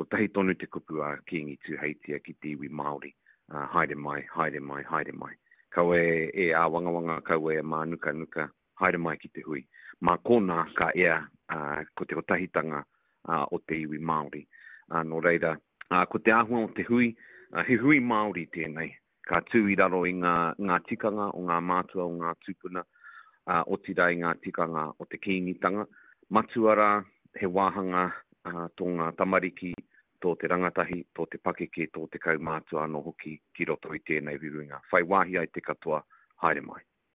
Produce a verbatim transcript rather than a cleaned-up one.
tahi tonu te kupu a ki ngi tu heitia ki te iwi Māori. Uh, haere mai, haere mai, haere mai. Kau e, e a wanga wanga, kau e mā nuka nuka, haere mai ki te hui. Mā kōna ka ea uh, ko te otahitanga uh, o te iwi Māori. Uh, no reira, uh, ko te ahua o te hui, uh, he hui Māori tēnei. Ka tū i raro i ngā, ngā tikanga o ngā mātua o ngā tūpuna, uh, o tira i ngā tikanga o te kīngitanga. Matuara, he wāhanga uh, tō ngā tamariki, tō te rangatahi, tō te pakeke, tō te kaumātua anō hoki ki roto i tēnei virunga. Whai wāhi ai te katoa, haere mai.